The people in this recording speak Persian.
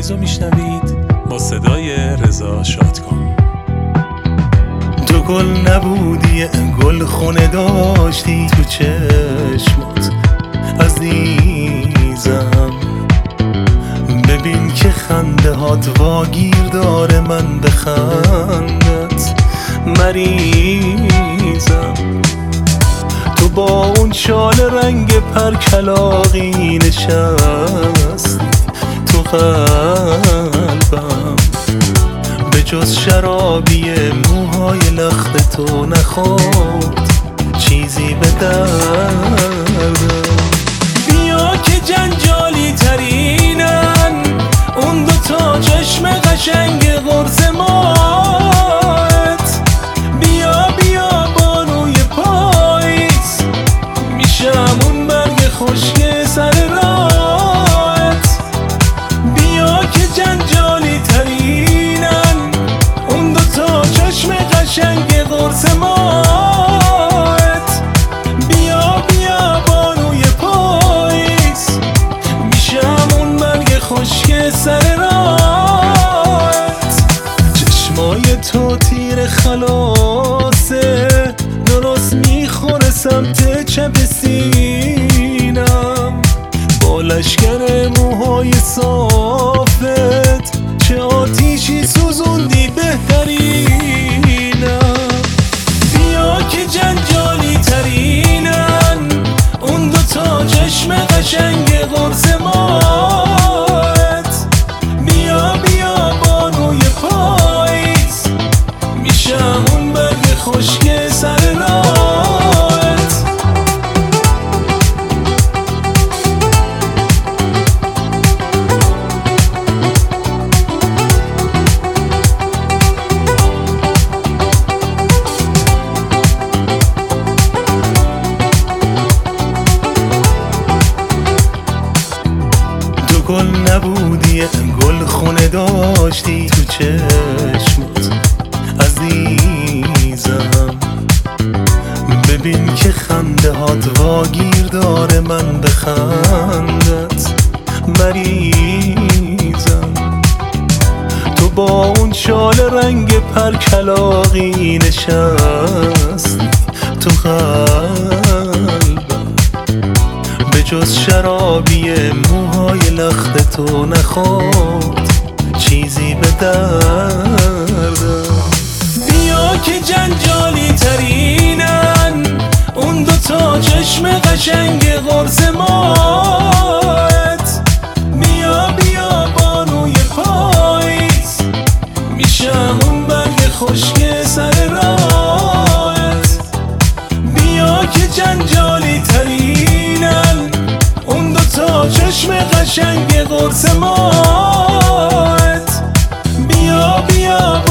عزیز رو میشنوید با صدای رضا شادکام. تو گل نبودی، گل خونه داشتی تو چشمات عزیزم. ببین که خنده هات واگیر داره، من به خندت مریضم. تو با اون شال رنگ پرکلاقی نشستی تو قلبم، به جز شرابی موهای لخت تو نخورد چیزی به دردم. بیا که جنجالی ترینن اون دوتا چشم قشنگ قرص مات. بیا بیا بانوی پاییز، میشم اون برگ خشک سر راهت. بیا که جنجالی ترینن اون دوتا چشم قشنگ قرص مات. بیا بیا بانوی پاییز، میشم اون برگ خشک سر راهت. چشمای تو تیر خلاصه، درست میخوره سمت چپ سینم. با لشکر موهای صافت چه آتیشی سوزوندی بهترینم. بیا که جنجالی ترینن اون دوتا چشم قشنگ قرص مات. بیا بیا بانوی پاییز، میشم اون برگ خشک سر راهت. تو گل نبودی، گل خونه داشتی تو چشمات عزیزم. ببین که خنده هات واگیر داره، من به خندت مریضم. تو با اون شال رنگ پرکلاقی نشستی تو قلبم، به جز شرابی موهای لخت تو نخورد چیزی به دردم. بیا که جنجالی ترینن اون دوتا چشم قشنگ قرص مات. بیا بیا بانوی پاییز، میشم اون برگ خشک سر راهت. بیا که جنجالی ترینن اون دوتا چشم قشنگ قرص مات. بیا بیا